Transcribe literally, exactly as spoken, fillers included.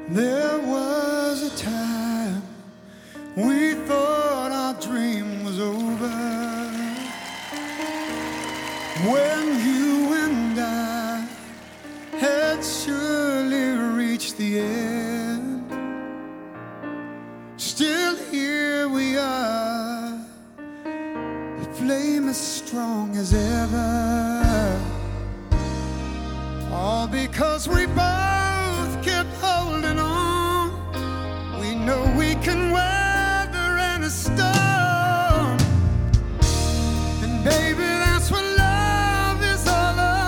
There was a time we thought our dream was over, when you and I had surely reached the end. Still here we are, the flame as strong as ever, all because we both